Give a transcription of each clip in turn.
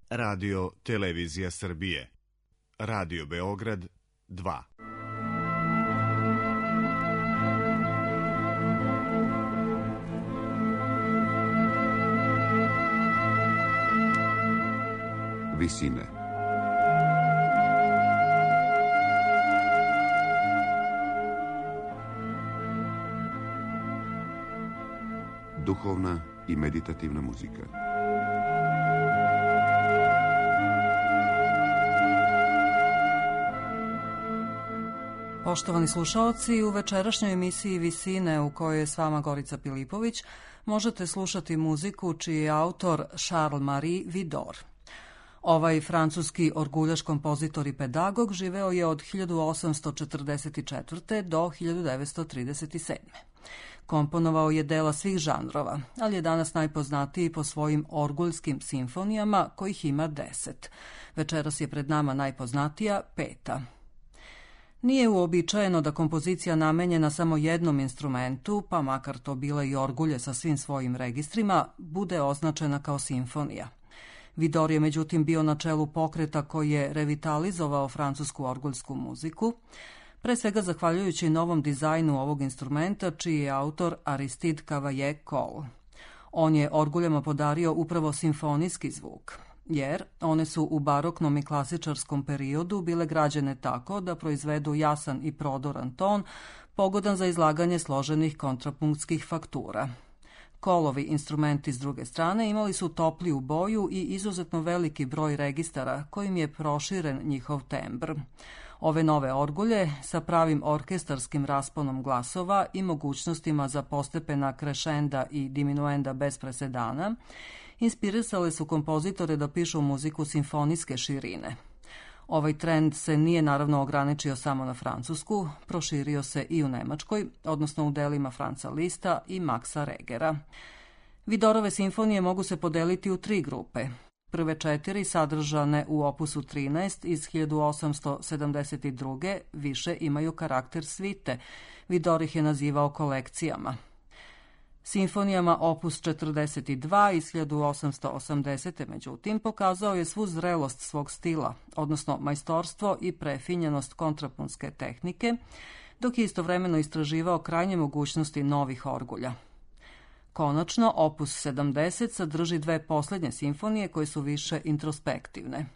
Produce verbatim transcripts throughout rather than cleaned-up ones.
Radio Televizija Srbije. Radio Beograd dva. Visine. Duhovna i meditativna muzika. Poštovani slušaoci, u večerašnjoj emisiji Visine, u kojoj je s vama Gorica Pilipović, možete slušati muziku čiji je autor Charles-Marie Widor. Ovaj francuski orguljaš kompozitor i pedagog živeo je od hiljadu osamsto četrdeset četvrte. do hiljadu devetsto trideset sedme. Komponovao je dela svih žanrova, ali je danas najpoznatiji po svojim orguljskim simfonijama, kojih ima deset. Večeras je pred nama najpoznatija, peta. Nije uobičajeno da kompozicija namenjena samo jednom instrumentu, pa makar to bila i orgulje sa svim svojim registrima, bude označena kao simfonija. Widor je međutim bio na čelu pokreta koji je revitalizovao francusku orguljsku muziku, pre svega zahvaljujući novom dizajnu ovog instrumenta, čiji je autor Aristide Cavaillé-Coll. On je orguljama podario upravo simfonijski zvuk, jer one su u baroknom i klasičarskom periodu bile građene tako da proizvedu jasan i prodoran ton, pogodan za izlaganje složenih kontrapunktskih faktura. Collovi instrumenti s druge strane imali su topliju boju i izuzetno veliki broj registara kojim je proširen njihov tembr. Ove nove orgulje sa pravim orkestarskim rasponom glasova i mogućnostima za postepena krešenda i diminuenda bez presedana inspirisale su kompozitore da pišu muziku simfonijske širine. Ovaj trend se nije naravno ograničio samo na Francusku, proširio se i u Nemačkoj, odnosno u delima Franza Lista i Maxa Regera. Widorove simfonije mogu se podeliti u tri grupe. Prve četiri, sadržane u opusu trinaest iz hiljadu osamsto sedamdeset druge. više imaju karakter svite. Widor ih je nazivao kolekcijama. Simfonijama opus četrdeset dva iz hiljadu osamsto osamdesete. međutim, pokazao je svu zrelost svog stila, odnosno majstorstvo i prefinjenost kontrapunktske tehnike, dok je istovremeno istraživao krajnje mogućnosti novih orgulja. Konačno, opus sedamdeset sadrži dve poslednje simfonije koje su više introspektivne.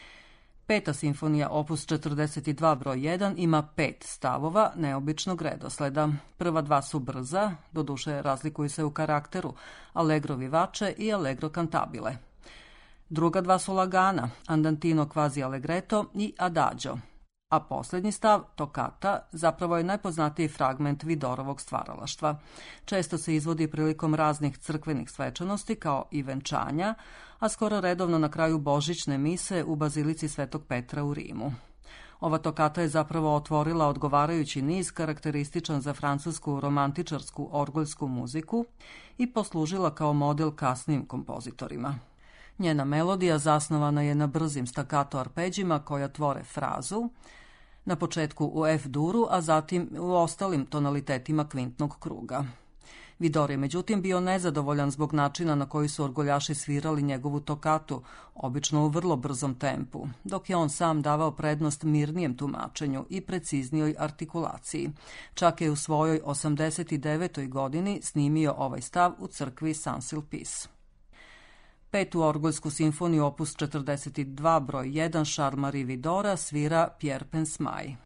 Peta simfonija, opus četrdeset dva broj jedan, ima pet stavova neobičnog redosleda. Prva dva su brza, doduše razlikuju se u karakteru, allegro vivace i allegro cantabile. Druga dva su lagana, andantino quasi allegretto i adagio. A posljednji stav, tokata, zapravo je najpoznatiji fragment Widorovog stvaralaštva. Često se izvodi prilikom raznih crkvenih svečanosti kao i venčanja, a skoro redovno na kraju božićne mise u bazilici Svetog Petra u Rimu. Ova tokata je zapravo otvorila odgovarajući niz karakterističan za francusku romantičarsku orguljsku muziku i poslužila kao model kasnijim kompozitorima. Njena melodija zasnovana je na brzim stakato arpeđima koja tvore frazu, na početku u F-duru, a zatim u ostalim tonalitetima kvintnog kruga. Widor je međutim bio nezadovoljan zbog načina na koji su orguljaši svirali njegovu tokatu, obično u vrlo brzom tempu, dok je on sam davao prednost mirnijem tumačenju i preciznijoj artikulaciji. Čak je u svojoj osamdeset devetoj. godini snimio ovaj stav u crkvi Saint-Sulpice. Petu orguljsku simfoniju opus četrdeset dva broj jedan Charles-Marie Widora svira Pierre Pensmay.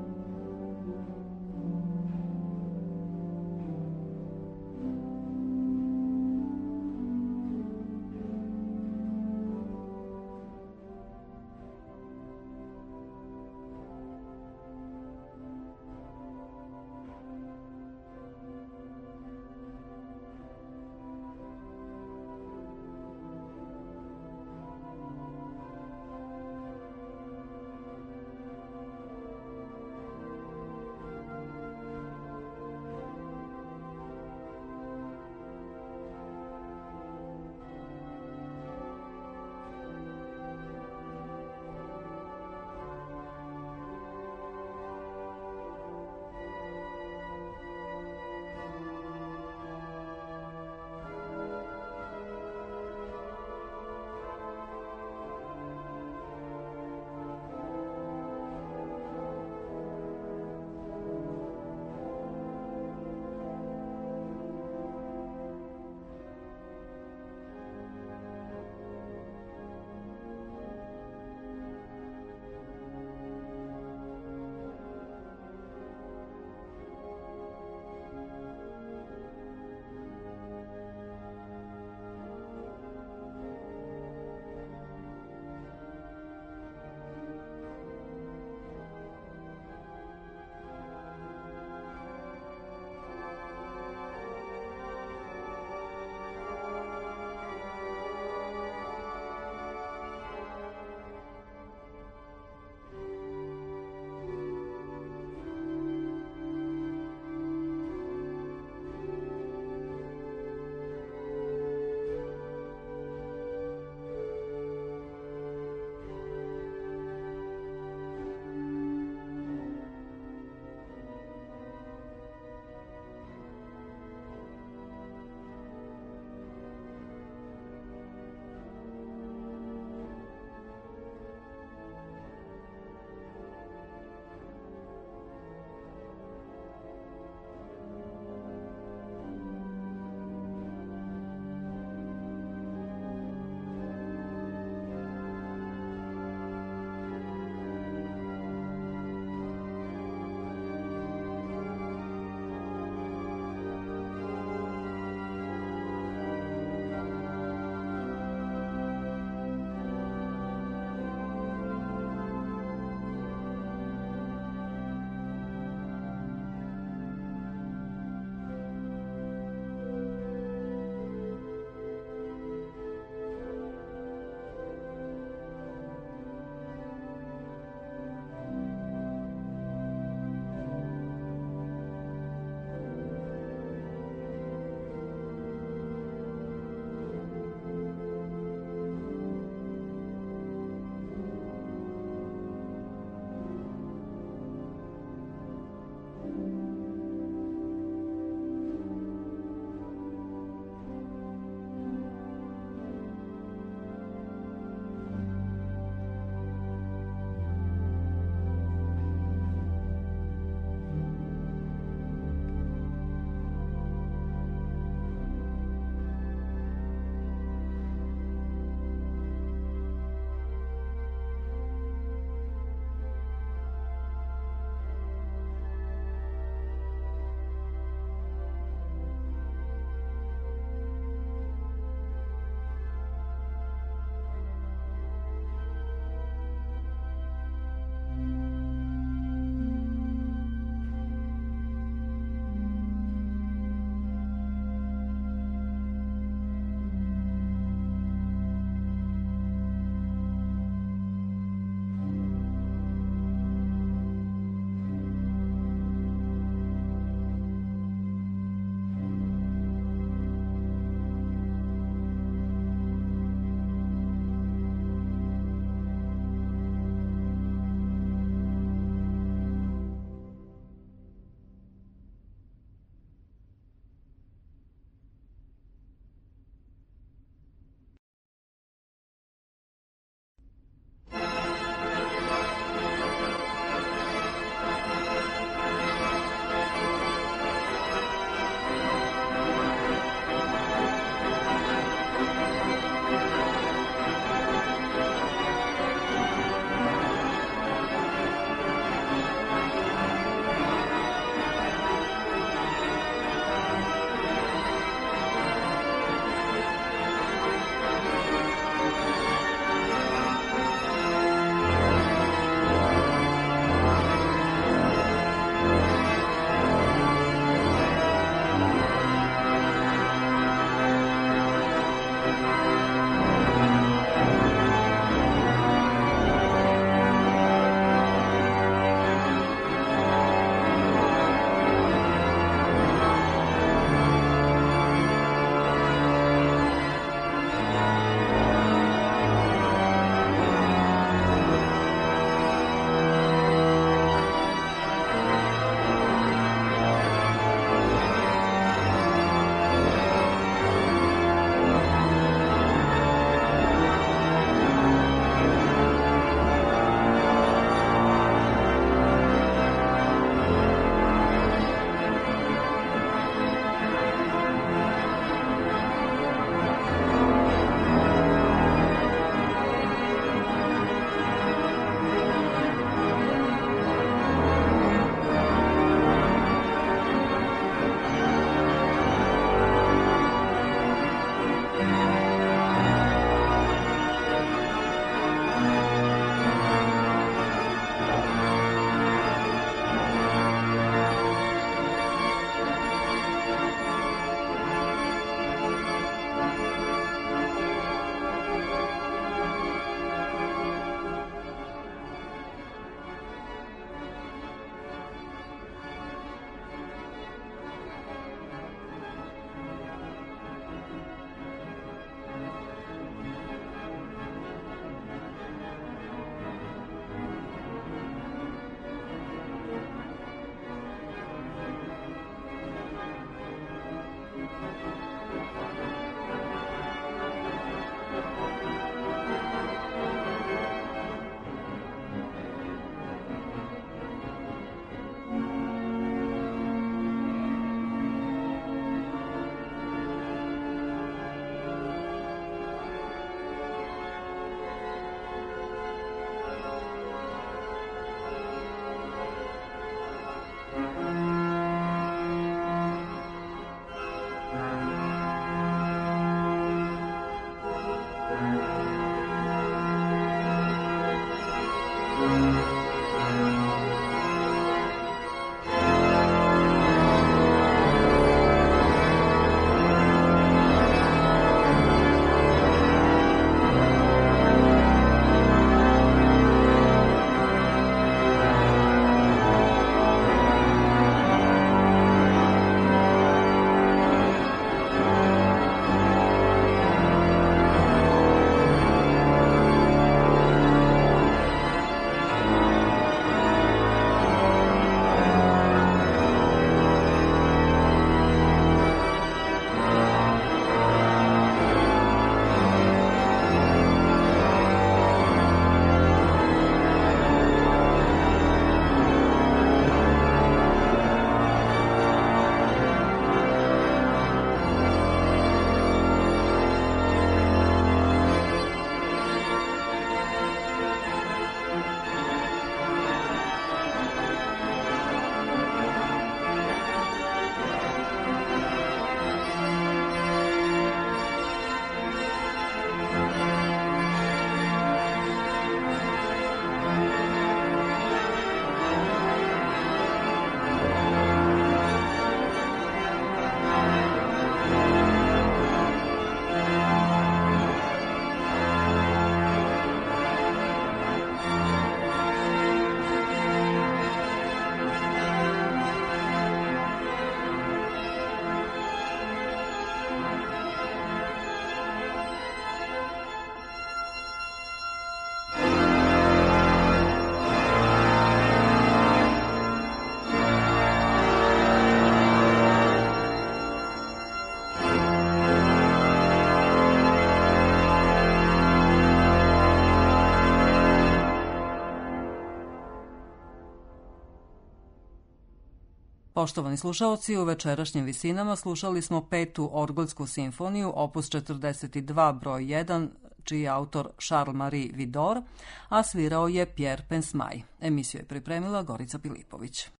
Poštovani slušaoci, u večerašnjim visinama slušali smo petu orgulsku simfoniju, opus četrdeset dva broj jedan, čiji je autor Charles-Marie Widor, a svirao je Pierre Pensmay. Emisiju je pripremila Gorica Pilipović.